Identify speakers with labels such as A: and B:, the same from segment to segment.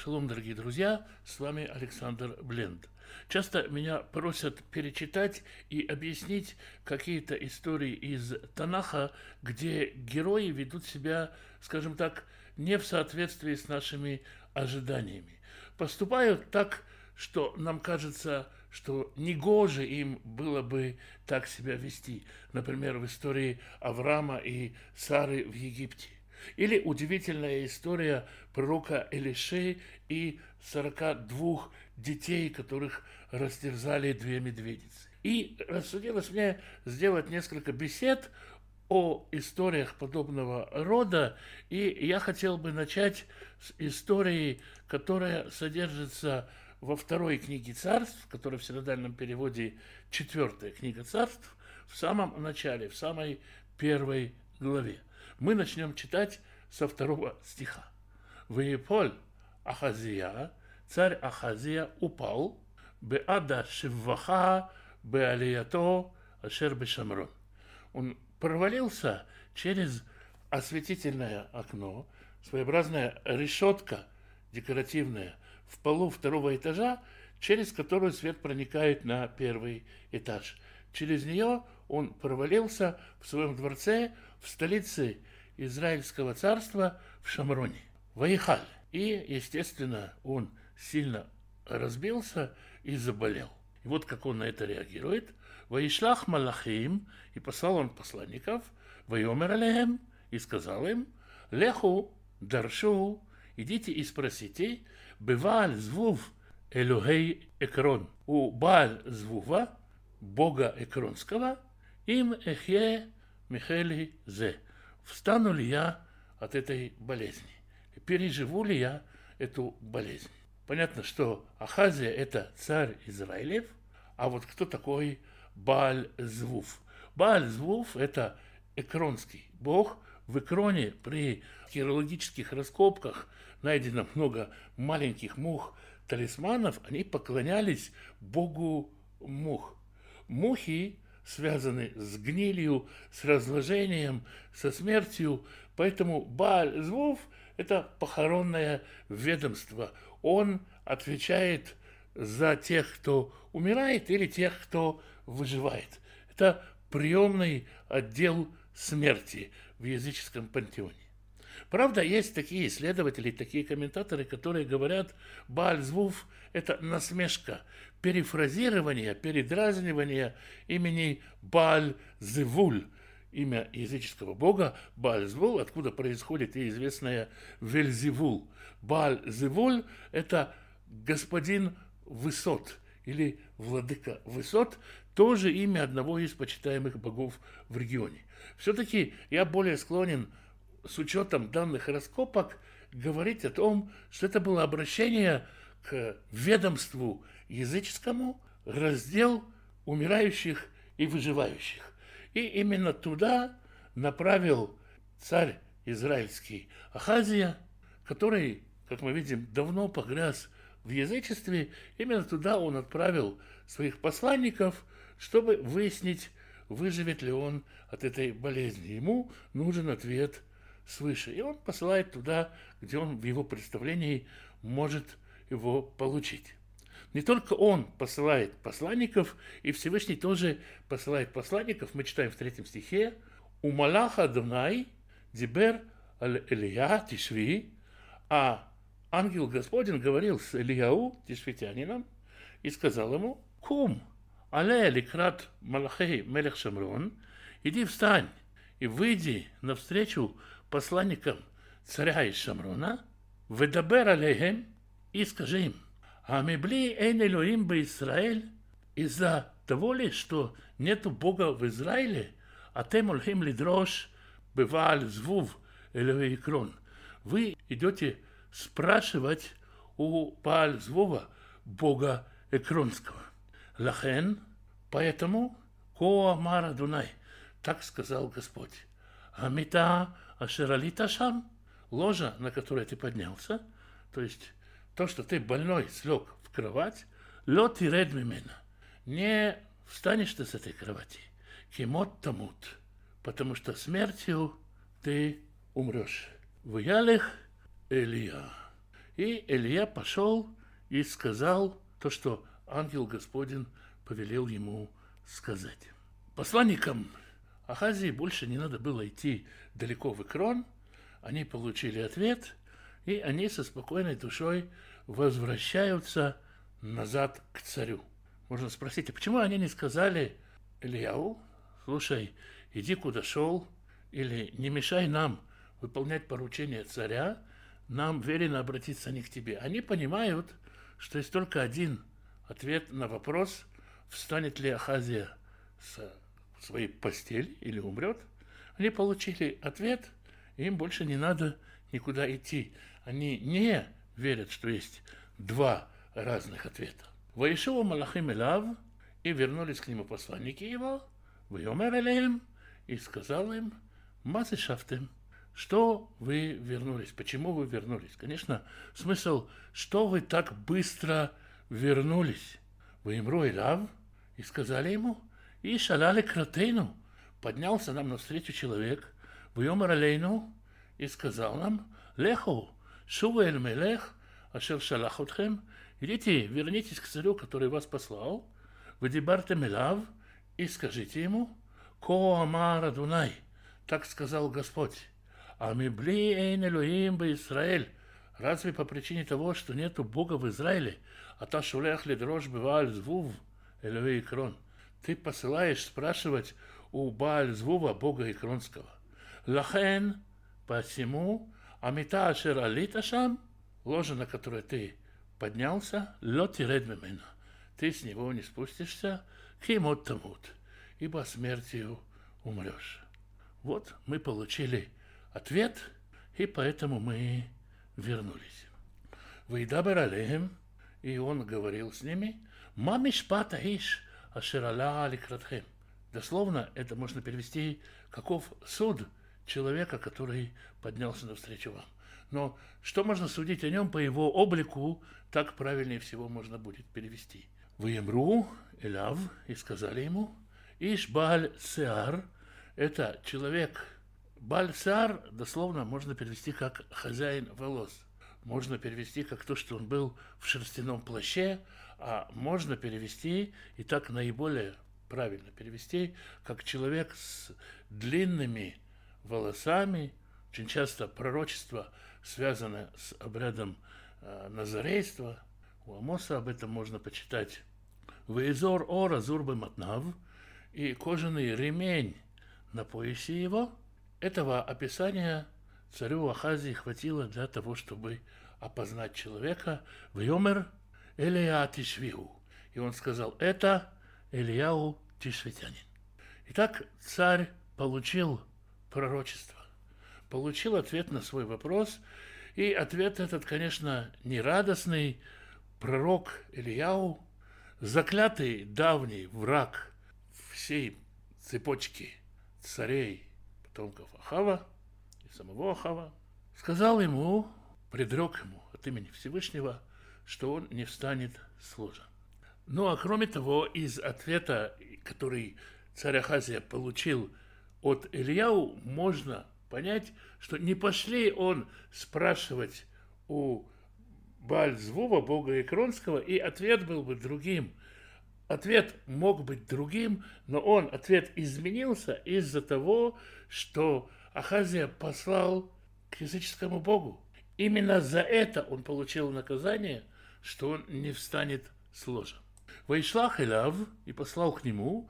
A: Шалом, дорогие друзья, с вами Александр Бленд. Часто меня просят перечитать и объяснить какие-то истории из Танаха, где герои ведут себя, скажем так, не в соответствии с нашими ожиданиями. Поступают так, что нам кажется, что негоже им было бы так себя вести. Например, в истории Авраама и Сары в Египте. Или удивительная история пророка Элиши и 42 детей, которых растерзали две медведицы. И рассудилось мне сделать несколько бесед о историях подобного рода, и я хотел бы начать с истории, которая содержится во второй книге царств, которая в синодальном переводе 4 книга царств, в самом начале, в самой первой главе. Мы начнем читать со 2 стиха. «Вееполь Ахазия, царь Ахазия упал, беада шивваха беалията ашер бешамрон». Он провалился через осветительное окно, своеобразная решетка декоративная в полу 2-го этажа, через которую свет проникает на 1-й этаж. Через нее он провалился в своем дворце в столице Израильского царства в Шамроне, Ваихаль. И, естественно, он сильно разбился и заболел. И вот как он на это реагирует. Ваишлах малахим, и послал он посланников, вайомер алехем, и сказал им, леху, даршу, идите и спросите, бевааль звув элюгей экрон, у Бааль звува, бога Экронского, им эхе михели зе. Встану ли я от этой болезни? Переживу ли я эту болезнь? Понятно, что Ахазия – это царь Израилев, а вот кто такой Бааль-Звув? Бааль-Звув – это экронский бог. В Экроне при археологических раскопках найдено много маленьких мух-талисманов. Они поклонялись богу мух. Мухи связаны с гнилью, с разложением, со смертью. Поэтому Бааль-Звув – это похоронное ведомство. Он отвечает за тех, кто умирает, или тех, кто выживает. Это приемный отдел смерти в языческом пантеоне. Правда, есть такие исследователи, такие комментаторы, которые говорят, Бааль-Звув – это насмешка, перефразирование, передразнивание имени Бааль-Зевуль, имя языческого бога Бааль-Звул, откуда происходит и известная Вельзевул. Бааль-Зевуль – это господин высот или владыка высот, тоже имя одного из почитаемых богов в регионе. Все-таки я более склонен, с учетом данных раскопок, говорить о том, что это было обращение к ведомству языческому, раздел умирающих и выживающих. И именно туда направил царь израильский Ахазия, который, как мы видим, давно погряз в язычестве. Именно туда он отправил своих посланников, чтобы выяснить, выживет ли он от этой болезни. Ему нужен ответ свыше. И он посылает туда, где он в его представлении может его получить. Не только он посылает посланников, и Всевышний тоже посылает посланников. Мы читаем в 3 стихе. «У Малаха Адонай дибер аль Элия Тишви», а ангел Господень говорил с Илияу, тишвитянином, и сказал ему: «Кум, але ликрат Малахей мелех Шамрон, иди встань и выйди навстречу посланникам царя из Шамрона, ведабер алейхем, и скажи им: Амебли эйн Элоим бе-Исраэль, из-за того ли, что нету Бога в Израиле, а тем ольхим лидрош бевааль-звув элоэ Экрон». Вы идете спрашивать у Бааль-Звува, бога Экронского. Лахен, поэтому, ко амар Адонай, так сказал Господь. Амита ашералита шам, ложа, на которой ты поднялся, то есть то, что ты больной слег в кровать, ло тиред мимена, не встанешь ты с этой кровати, кимот тамут, потому что смертью ты умрешь. Вялих Элия. И Илья пошел и сказал то, что ангел Господень повелел ему сказать. Посланникам Ахазии больше не надо было идти далеко в Экрон. Они получили ответ, и они со спокойной душой возвращаются назад к царю. Можно спросить, а почему они не сказали Ильяу: слушай, иди куда шел, или не мешай нам выполнять поручения царя, нам велено обратиться не к тебе. Они понимают, что есть только один ответ на вопрос, встанет ли Ахазия с своей постели или умрет. Они получили ответ, и им больше не надо никуда идти. Они не верят, что есть два разных ответа. «Ваишува малахим элав», и вернулись к нему посланники его, «Вайомер элеем», и сказал им: «Мазе шафтем», что вы вернулись, почему вы вернулись. Конечно, смысл, что вы так быстро вернулись. «Ваимру элав», и сказали ему: «И шалали кратейну», поднялся нам навстречу человек, «Вайомер элейну», и сказал нам: «Леху, шуву эль мелех, ашер шалах отхем», идите, вернитесь к царю, который вас послал, «Вадибартем элав», и скажите ему: «Ко амар Адунай», так сказал Господь, «А мибли эйн элоим бе Исраэль», разве по причине того, что нету Бога в Израиле, а та шулех лидрош бевааль звув элои Экрон, ты посылаешь спрашивать у Бааль Звува, Бога Экронского. «Лахен», посему, «Амита ашер алита шам», ложа, на которой ты поднялся, «Ло тиред мимена», ты с него не спустишься, «Кимот тамут», ибо смертью умрешь. Вот мы получили ответ, и поэтому мы вернулись. «Вейдабер алейхем», и он говорил с ними, «Ма мишпат аиш ашер ала ликратхем». Дословно это можно перевести: «Каков суд человека, который поднялся навстречу вам». Но что можно судить о нем по его облику, так правильнее всего можно будет перевести. «Ваемру элав», и сказали ему: «Иш Бааль Сеар», это человек. Бааль Сеар дословно можно перевести как «хозяин волос». Можно перевести как то, что он был в шерстяном плаще, а можно перевести, и так наиболее правильно перевести, как человек с длинными волосами. Очень часто пророчество связано с обрядом назарейства. У Амоса об этом можно почитать. «Веизор ора зурбы матнав», и кожаный ремень на поясе его. Этого описания царю Ахазии хватило для того, чтобы опознать человека. «Вьомер Элия Тишвиу», и он сказал: «Это Ильяу Тишвитянин». Итак, царь получил пророчество, получил ответ на свой вопрос, и ответ этот, конечно, не радостный. Пророк Ильяу, заклятый давний враг всей цепочки царей, потомков Ахава и самого Ахава, сказал ему, предрек ему от имени Всевышнего, что он не встанет с ложа. Ну а кроме того, из ответа, который царь Ахазия получил от Ильяу, можно понять, что не пошли он спрашивать у Бааль Звува, Бога Экронского, и ответ был бы другим. Ответ мог быть другим, но ответ изменился из-за того, что Ахазия послал к языческому богу. Именно за это он получил наказание, что он не встанет с ложа. «Вайшлах элав», и послал к нему,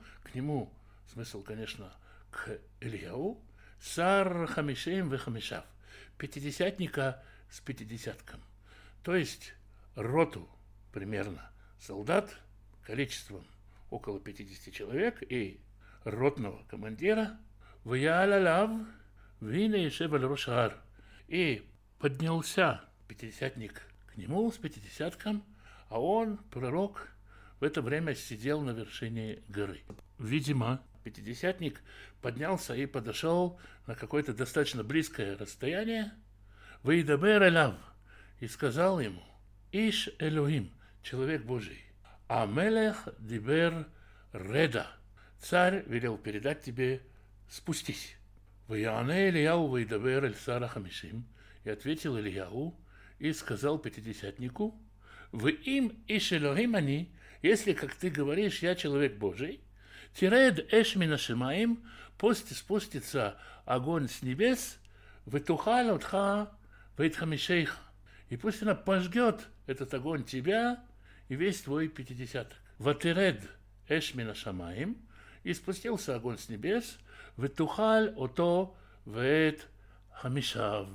A: смысл, конечно, к Ильяу, «Сар хамишим вехамишав», пятидесятника с пятидесятком, то есть роту примерно солдат количеством около 50 человек и ротного командира. «Ваяля лав вина ешеваль рошар», и поднялся пятидесятник к нему с пятидесятком, а он, пророк, в это время сидел на вершине горы. Видимо, пятидесятник поднялся и подошел на какое-то достаточно близкое расстояние. «Вейдабер элав», и сказал ему: «Иш Элохим», человек Божий, «А мелех дибер реда», царь велел передать тебе: «Спустись». «Ваяне Ильяу вейдабер эль сара хамишим», и ответил Ильяу и сказал пятидесятнику: «В им иш Элохим ани, если, как ты говоришь, я человек Божий, тиред эш мина шамаим, пусть спустится огонь с небес, вытухал отха вейтхамишейха, и пусть она пожгет этот огонь тебя и весь твой пятидесяток. Ватиред эш мина шамаим, и спустился огонь с небес, вытухал ото вет хамишав,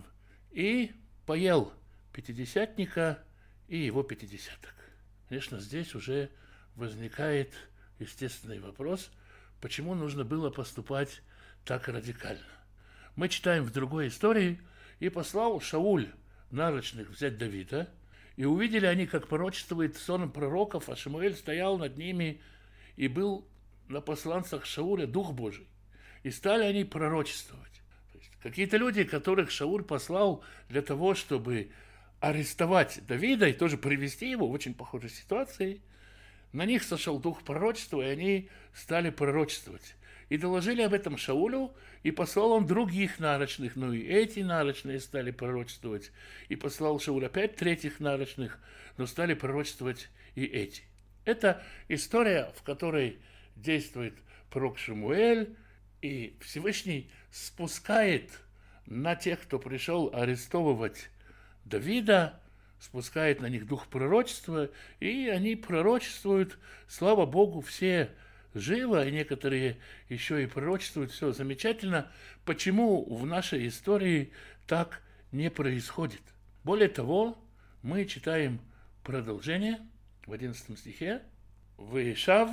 A: и поел пятидесятника и его пятидесяток». Конечно, здесь уже возникает естественный вопрос, почему нужно было поступать так радикально. Мы читаем в другой истории: «И послал Шауль нарочных взять Давида, и увидели они, как пророчествует соном пророков, а Шамуэль стоял над ними, и был на посланцах Шауля Дух Божий, и стали они пророчествовать». То есть какие-то люди, которых Шауль послал для того, чтобы арестовать Давида и тоже привести его в очень похожей ситуации, на них сошел дух пророчества, и они стали пророчествовать. И доложили об этом Шаулю, и послал он других нарочных, но и эти нарочные стали пророчествовать. И послал Шауль опять третьих нарочных, но стали пророчествовать и эти. Это история, в которой действует пророк Шмуэль, и Всевышний спускает на тех, кто пришел арестовывать Давида, спускает на них дух пророчества, и они пророчествуют, слава Богу, все живо, и некоторые еще и пророчествуют, все замечательно. Почему в нашей истории так не происходит? Более того, мы читаем продолжение в 11 стихе. «Ваишав,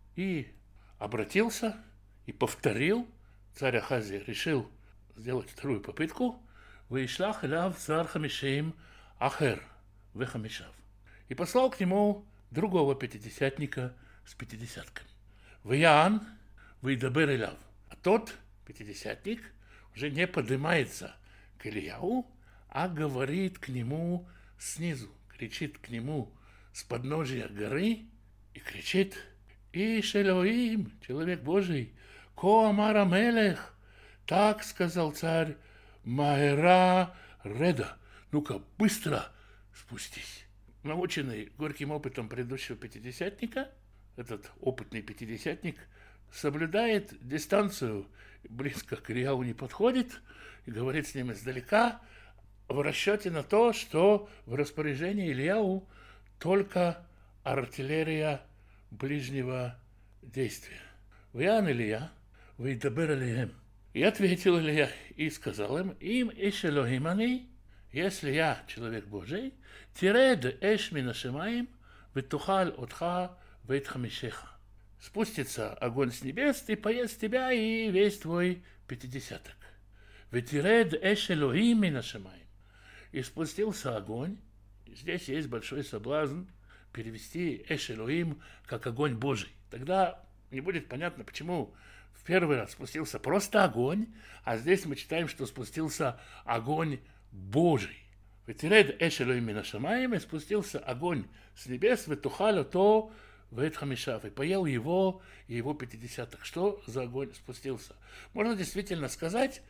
A: и обратился, и повторил». Царь Ахазия решил сделать вторую попытку. «Ваишлах элав цар хамишим ахер вехамишав». И послал к нему другого пятидесятника с пятидесятками. «Ваян вейдабер элав». А тот пятидесятник уже не поднимается к Ильяу, а говорит к нему снизу, кричит к нему с подножия горы и кричит: «Иш Элоим, человек Божий, ко амар амелех, так сказал царь, маэра реда, ну-ка быстро спустись». Наученный горьким опытом предыдущего пятидесятника, этот опытный пятидесятник соблюдает дистанцию, близко к Ильяу не подходит и говорит с ним издалека, в расчете на то, что в распоряжении Ильяу только артиллерия ближнего действия. «Ваян Илья, вейдабер алейхем». И ответил Илья и сказал им: «Им иш Элохим ани, если я человек Божий, тиред эш мина шамаим, витухал отха вейтхамишеха». Спустится огонь с небес и поест тебя и весь твой пятидесяток. «Витиред эш Элохим мина шамаим». И спустился огонь. Здесь есть большой соблазн перевести эш Элохим как огонь Божий. Тогда не будет понятно, почему в первый раз спустился просто огонь, а здесь мы читаем, что спустился огонь Божий. «Витиред эш Элохим мина шамаим», и спустился огонь с небес, «витухал ото вейтхамишав», и поел его и его пятидесяток. Что за огонь спустился? Можно действительно сказать,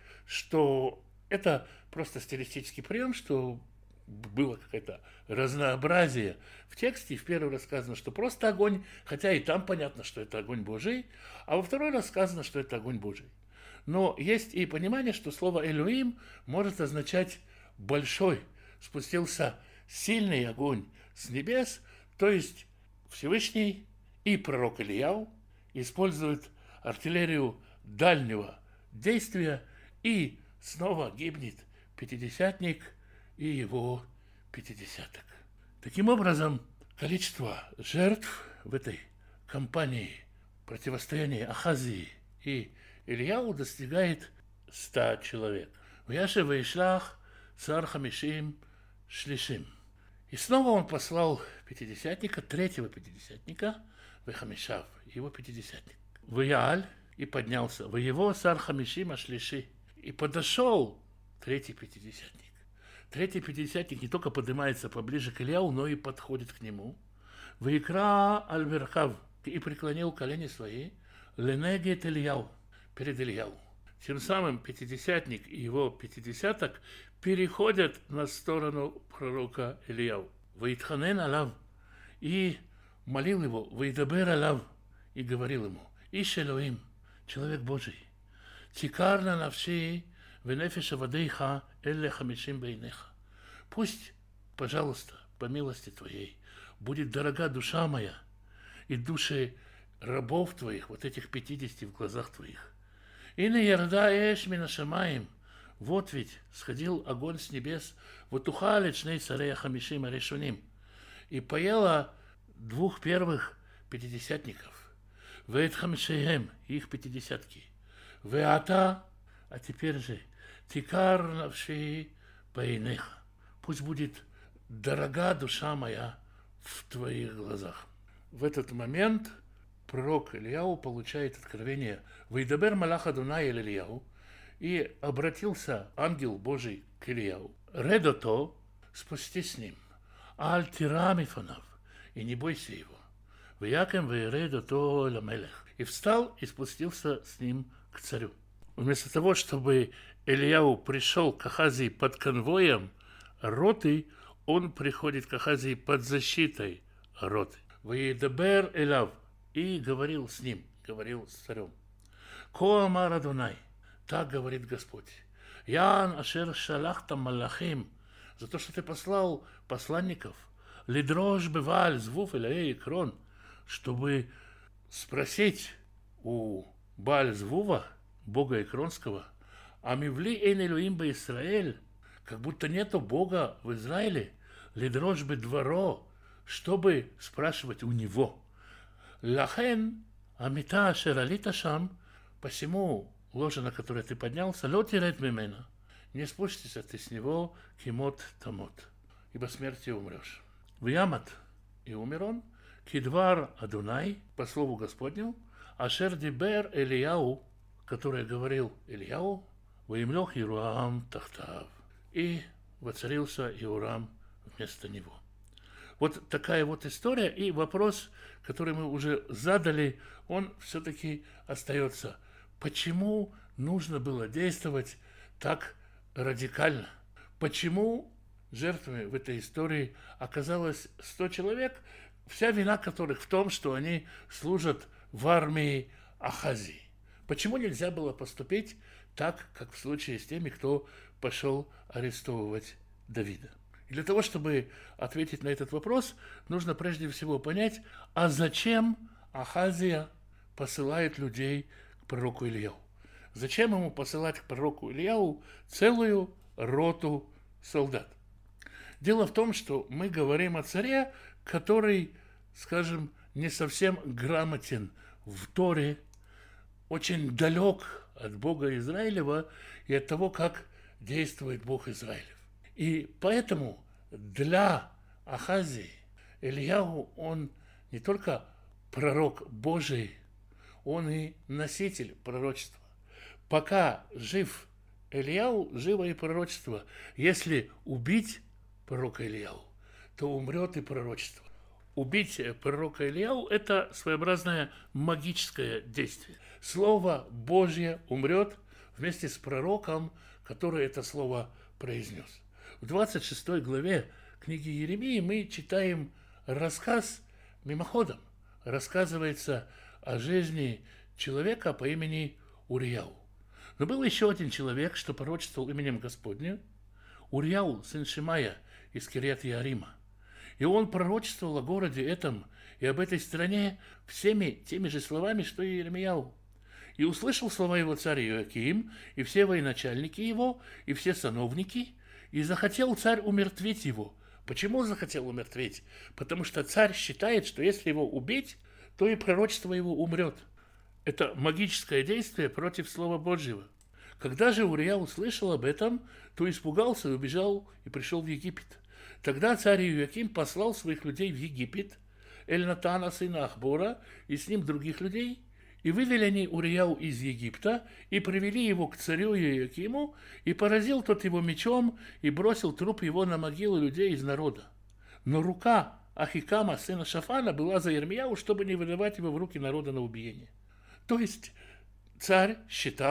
A: что это просто стилистический прием, что было какое-то разнообразие в тексте. В первый раз сказано, что просто огонь, хотя и там понятно, что это огонь Божий, а во второй раз сказано, что это огонь Божий. Но есть и понимание, что слово «Элоим» может означать «большой». Спустился сильный огонь с небес, то есть Всевышний и пророк Ильяу используют артиллерию дальнего действия, и снова гибнет пятидесятник и его пятидесяток. Таким образом, количество жертв в этой кампании противостояния Ахазии и Ильяу достигает 100 человек. «Вяше ваишлах цар хамишим шлишим». И снова он послал пятидесятника, третьего пятидесятника, вехамишав, его пятидесятник. «Ваяль», и поднялся, «в его цар хамишим ашлиши». И подошел третий пятидесятник. Третий пятидесятник не только поднимается поближе к Ильяу, но и подходит к нему. «Ваикра аль-верхав», и преклонил колени свои, «ленегет Ильяу», перед Ильяу. Тем самым пятидесятник и его пятидесяток переходят на сторону пророка Ильяу. Ваитханен алав, и молил его, ваидабер алав, и говорил ему, Иш Элоим, человек Божий, тикарна навши венефеша вадейха элле хамишим бейнеха. Пусть, пожалуйста, по милости твоей, будет дорога душа моя и души рабов твоих, вот этих 50 в глазах твоих. И на ярда эш мина шамаим, вот ведь сходил огонь с небес, вот ухали чней царея хамишим арешуним, и поела двух первых пятидесятников, веет хамишеем, их пятидесятки, веата, а теперь же, тикар навши бейнеха, пусть будет дорога душа моя в твоих глазах. В этот момент пророк Ильяу получает откровение «Вайдабер малах Адонай эль Ильяу», и обратился ангел Божий к Ильяу. «Редото, спустись с ним, аль тира мифанав, и не бойся его. Ваякем вайредото ламелех». И встал и спустился с ним к царю. Вместо того, чтобы Ильяу пришел к Ахазии под конвоем роты, он приходит к Ахазии под защитой роты. «Ваидабер элав», и говорил с ним, говорил с царем. «Ко амар Адонай», так говорит Господь, «Ян ашер шалахта малахим», за то, что ты послал посланников, «Лидрош беваль звуф элаэй крон», чтобы спросить у Бааль-Звува, бога Экронского, «А мивли эйн элоим ба Исраэль», как будто нету Бога в Израиле, «Лидрош бе дворо», чтобы спрашивать у него. «Лахен амита шералита шам», посему ложа, на которой ты поднялся, лотирет мимена, не спустишься ты с него, кимот тамот, ибо смертью умрешь. В ямат, и умер он, кидвар Адунай, по слову Господню, ашер дибер Элияу, который говорил Ильяу, воимлох Ируам тахтав, и воцарился Иорам вместо него. Вот такая вот история, и вопрос, который мы уже задали, он все-таки остается. Почему нужно было действовать так радикально? Почему жертвами в этой истории оказалось 100 человек, вся вина которых в том, что они служат в армии Ахазии? Почему нельзя было поступить так, как в случае с теми, кто пошел арестовывать Давида? И для того, чтобы ответить на этот вопрос, нужно прежде всего понять, а зачем Ахазия посылает людей к пророку Ильяу? Зачем ему посылать к пророку Ильяу целую роту солдат? Дело в том, что мы говорим о царе, который, скажем, не совсем грамотен в Торе, очень далек от Бога Израилева и от того, как действует Бог Израилев. И поэтому для Ахазии Ильяу, он не только пророк Божий, он и носитель пророчества. Пока жив Ильяу, живо и пророчество. Если убить пророка Ильяу, то умрет и пророчество. Убить пророка Ильяу – это своеобразное магическое действие. Слово Божье умрет вместе с пророком, который это слово произнес. В 26 главе книги Иеремии мы читаем рассказ мимоходом. Рассказывается о жизни человека по имени Урияу. Но был еще один человек, что пророчествовал именем Господним, Урияу, сын Шимая из Кирьят-Еарима. И он пророчествовал о городе этом и об этой стране всеми теми же словами, что и Иеремияу. И услышал слова его царь Иоаким, и все военачальники его, и все сановники, и захотел царь умертвить его. Почему захотел умертвить? Потому что царь считает, что если его убить, то и пророчество его умрет. Это магическое действие против Слова Божьего. Когда же Урия услышал об этом, то испугался и убежал и пришел в Египет. Тогда царь Иоаким послал своих людей в Египет, Эльнатана, сына Ахбора, и с ним других людей, и вывели они Урияу из Египта, и привели его к царю Иоакиму, и поразил тот его мечом, и бросил труп его на могилу людей из народа. Но рука Ахикама, сына Шафана, была за Ирмияу, чтобы не выдавать его в руки народа на убиение. То есть царь считал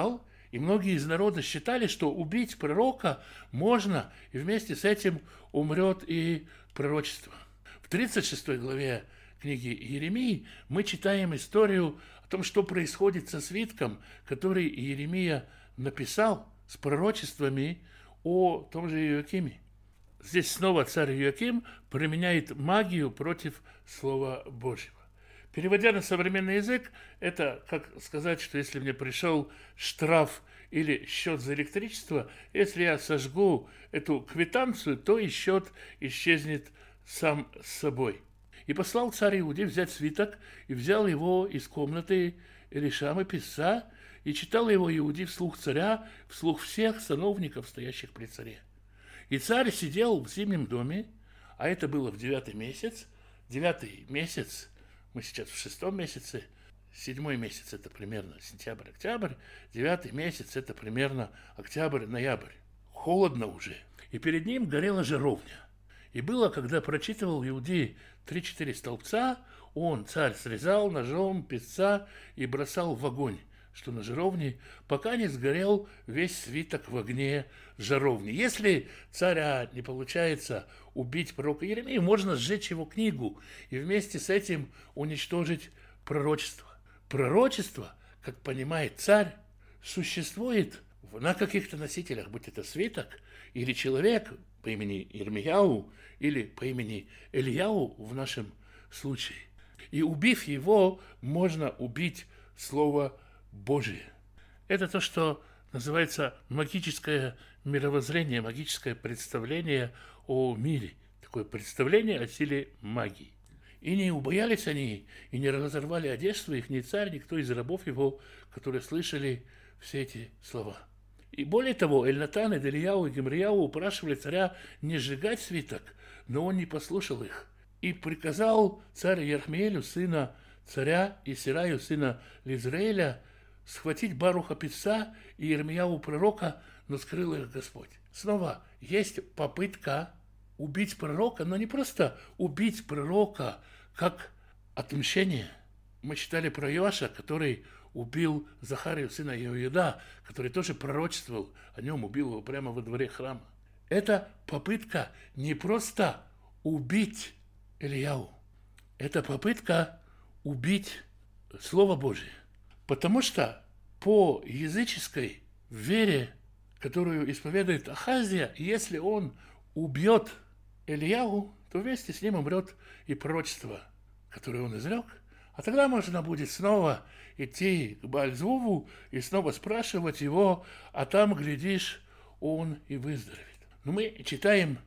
A: И многие из народа считали, что убить пророка можно, и вместе с этим умрет и пророчество. В 36 главе книги Иеремии мы читаем историю о том, что происходит со свитком, который Иеремия написал с пророчествами о том же Иоакиме. Здесь снова царь Иоаким применяет магию против Слова Божьего. Переводя на современный язык, это как сказать, что если мне пришел штраф или счет за электричество, если я сожгу эту квитанцию, то и счет исчезнет сам с собой. И послал царь Иуде взять свиток, и взял его из комнаты Элишамы, писца, и читал его Иуде вслух царя, вслух всех сановников, стоящих при царе. И царь сидел в зимнем доме, а это было в 9-й месяц. 9-й месяц, мы сейчас в 6-м месяце, 7-й месяц это примерно сентябрь-октябрь, 9-й месяц это примерно октябрь-ноябрь. Холодно уже. И перед ним горела жаровня. И было, когда прочитывал Иудей 3-4 столбца, он, царь, срезал ножом песца и бросал в огонь, что на жаровне, пока не сгорел весь свиток в огне жаровни. Если царя не получается убить пророка Иеремию, можно сжечь его книгу и вместе с этим уничтожить пророчество. Пророчество, как понимает царь, существует на каких-то носителях, будь это свиток или человек по имени Ирмияу или по имени Ильяу в нашем случае. И убив его, можно убить Слово Божие. Это то, что называется магическое мировоззрение, магическое представление о мире. Такое представление о силе магии. И не убоялись они, и не разорвали одежду их ни царь, никто из рабов его, которые слышали все эти слова. И более того, Эльнатан, Эделияу и Гемрияу упрашивали царя не сжигать свиток, но он не послушал их. И приказал царь Ерхмеелю, сына царя, и Сираю, сына Лизраэля, схватить Баруха писца и Иеремияу пророка, но скрыл их Господь. Снова есть попытка убить пророка, но не просто убить пророка как отмщение. Мы читали про Иоаша, который убил Захарию, сына Иоида, который тоже пророчествовал о нем, убил его прямо во дворе храма. Это попытка не просто убить Ильяу, это попытка убить Слово Божие. Потому что по языческой вере, которую исповедует Ахазия, если он убьет Ильяу, то вместе с ним умрет и пророчество, которое он изрек. А тогда можно будет снова идти к Бааль-Зуву и снова спрашивать его, а там, глядишь, он и выздоровеет. Но мы читаем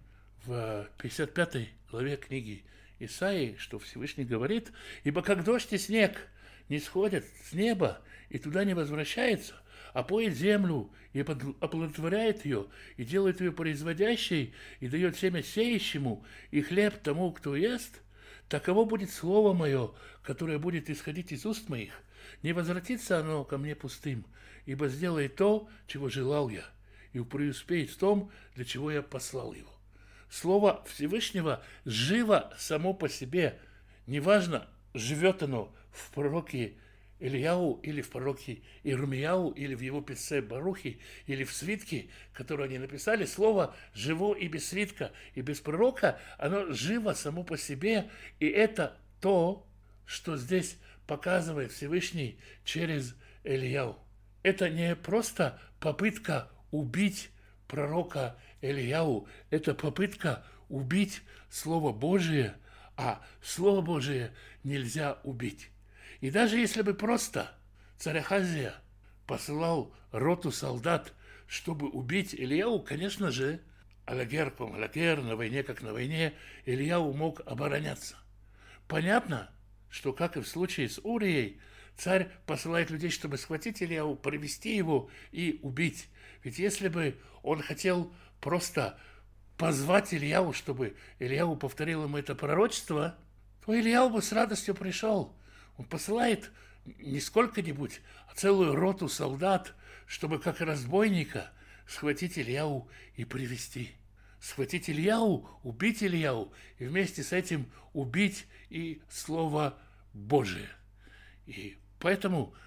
A: в 55 главе книги Исаии, что Всевышний говорит: «Ибо как дождь и снег не сходят с неба и туда не возвращается, а поет землю и оплодотворяет ее, и делает ее производящей, и дает семя сеющему, и хлеб тому, кто ест, таково будет слово мое, которое будет исходить из уст моих. Не возвратится оно ко мне пустым, ибо сделает то, чего желал я, и преуспеет в том, для чего я послал его». Слово Всевышнего живо само по себе. Неважно, живет оно в пророке Ильяу или в пророке Ирмияу, или в его писце Барухе, или в свитке, который они написали. Слово живо и без свитка, и без пророка, оно живо само по себе. И это то, что здесь показывает Всевышний через Ильяу. Это не просто попытка убить пророка Ильяу, это попытка убить Слово Божие, а Слово Божие нельзя убить. И даже если бы просто царь Ахазия посылал роту солдат, чтобы убить Ильяу, конечно же, алагер ком алагер, на войне как на войне, Ильяу мог обороняться. Понятно, что, как и в случае с Урией, царь посылает людей, чтобы схватить Ильяу, привести его и убить. Ведь если бы он хотел просто позвать Ильяу, чтобы Ильяу повторил ему это пророчество, то Ильяу бы с радостью пришел. Он посылает не сколько-нибудь, а целую роту солдат, чтобы как разбойника схватить Ильяу и привести. Схватить Ильяу, убить Ильяу, и вместе с этим убить и Слово Божие. И поэтому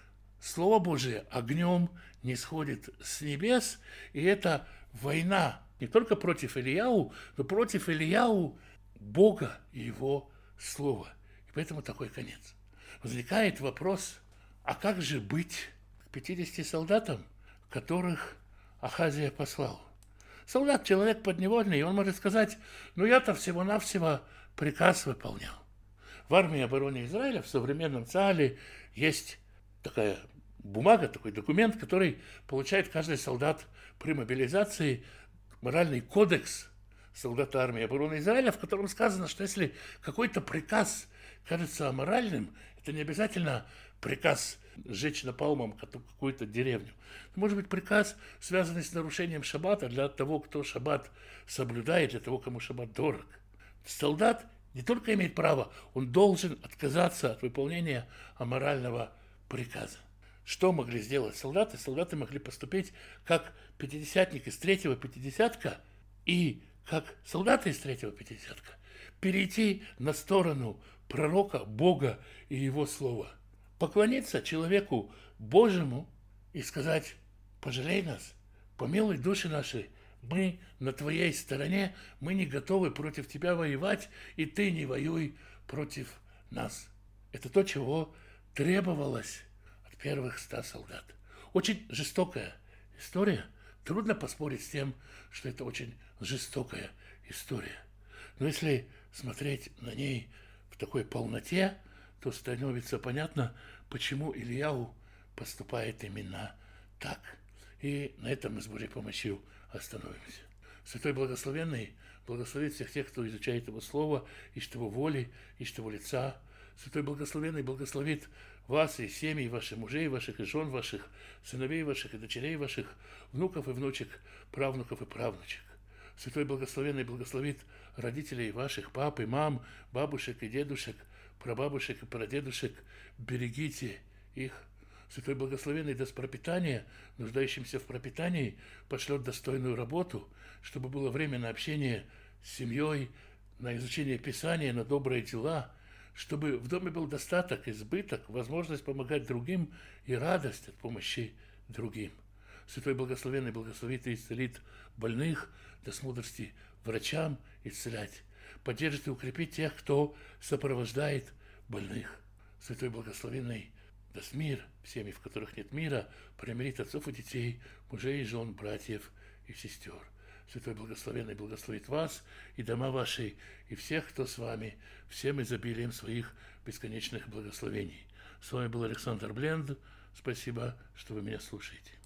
A: Слово Божие огнем не сходит с небес, и это война не только против Илияу, но против Илияу Бога и Его Слова. И поэтому такой конец. Возникает вопрос, а как же быть 50 солдатам, которых Ахазия послал? Солдат – человек подневольный, и он может сказать, ну я-то всего-навсего приказ выполнял. В армии обороны Израиля, в современном ЦААЛе, есть такая бумага, такой документ, который получает каждый солдат при мобилизации, моральный кодекс солдата армии обороны Израиля, в котором сказано, что если какой-то приказ кажется аморальным, это не обязательно приказ сжечь напалмом какую-то деревню. Это может быть приказ, связанный с нарушением шаббата для того, кто шаббат соблюдает, для того, кому шаббат дорог. Солдат не только имеет право, он должен отказаться от выполнения аморального приказа. Что могли сделать солдаты? Солдаты могли поступить как пятидесятник из третьего пятидесятка и как солдаты из третьего пятидесятка перейти на сторону пророка, Бога и Его Слова. Поклониться человеку Божьему и сказать: пожалей нас, помилуй души наши, мы на твоей стороне, мы не готовы против тебя воевать, и ты не воюй против нас. Это то, чего требовалось от первых 100 солдат. Очень жестокая история. Трудно поспорить с тем, что это очень жестокая история. Но если смотреть на ней в такой полноте, то становится понятно, почему Илияу поступает именно так. И на этом мы с Божьей помощью остановимся. Святой Благословенный благословит всех тех, кто изучает Его Слово, ищет Его воли, ищет Его лица. Святой Благословенный благословит вас и семьи ваших мужей ваших, и жен ваших, сыновей ваших и дочерей ваших, внуков и внучек, правнуков и правнучек. Святой Благословенный благословит родителей ваших, пап и мам, бабушек и дедушек, прабабушек и прадедушек. Берегите их. Святой Благословенный даст пропитание нуждающимся в пропитании, пошлет достойную работу, чтобы было время на общение с семьей, на изучение Писания, на добрые дела, чтобы в доме был достаток, избыток, возможность помогать другим и радость от помощи другим. Святой Благословенный благословит и исцелит больных, даст мудрости врачам исцелять, поддержит и укрепит тех, кто сопровождает больных. Святой Благословенный даст мир в семьи, в которых нет мира, примирит отцов и детей, мужей и жен, братьев и сестер. Святой Благословенный благословит вас и дома ваши, и всех, кто с вами, всем изобилием своих бесконечных благословений. С вами был Александр Бленд. Спасибо, что вы меня слушаете.